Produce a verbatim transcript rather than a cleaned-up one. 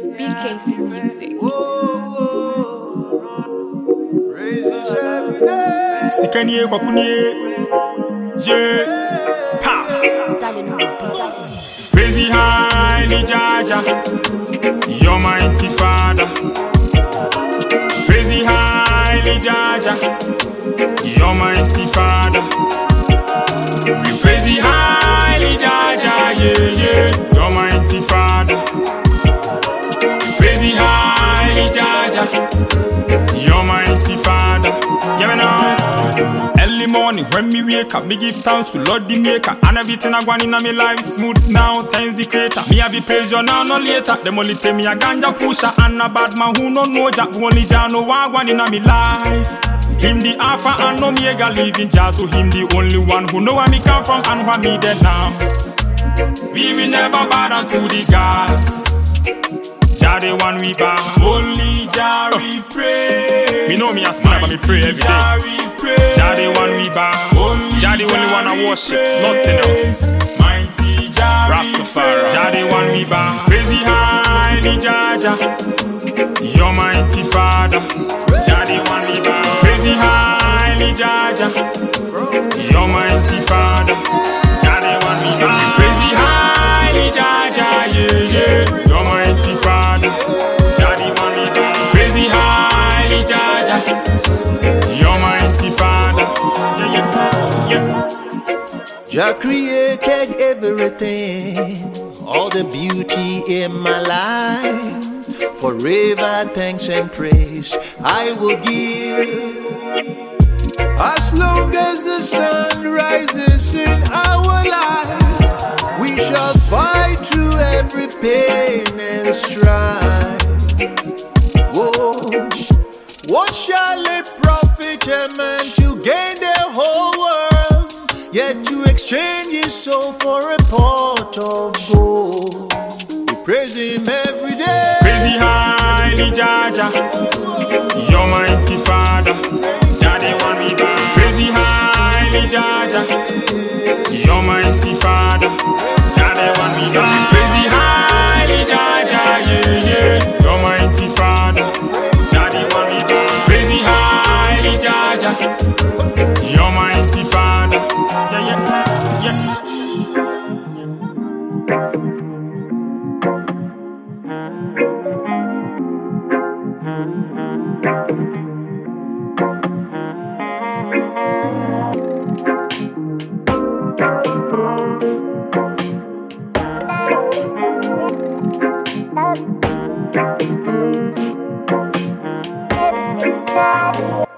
It's Bill Casey Music. Sikanie kwa kunie, je, pa. Crazy highly Jaja, you're mighty father. Crazy highly Jaja, you're mighty father. Crazy highly Jaja, yeah yeah, you're mighty father. Crazy highly Jaja, you're mighty father. Yeah me know. Early morning when me wake up, me give thanks to Lord the Maker. And everything I want in my life smooth now, thanks the Creator. Me have be praise you now, no later. Them only tell me a ganja pusher and a bad man who no know Jack. Only Jah know what one in my life. Him the Alpha and Omega, living Jah. So him the only one who know where me come from and where me dead now. We will never bow down to the gods. Jah the one we bow. Only Jah we pray. Me know me a sinner but me pray every day. Jah the one we bow. Jah the only one I worship, nothing else. Mighty Jah Rastafari. Jah the one we bow. Crazy highly Jaja, you're mighty father. Jah the one we bow. Crazy highly Jaja, you're mighty father. Jah the one we bow. Crazy highly Jaja, yeah yeah, you're mighty father. Jah the one we bow. Crazy highly Jaja, you're mighty father. Yeah yeah yeah. Jah created everything, all the beauty in my life. Forever thanks and praise I will give. As long as the sun rises in our life, we shall fight through every pain and strife. Whoa. What shall it profit a man to gain the whole world, yet to exchange his soul for a pot of gold? We praise him every day. Crazy highly Jaja, you're mighty father. Jah the one we bow. Crazy highly Jaja, you're mighty father. Jah the one we bow. Crazy highly Jaja, yeah yeah, you're mighty father. Jah the one we bow. Crazy highly Jaja, you're mighty father. Yeah yeah yeah. Bye.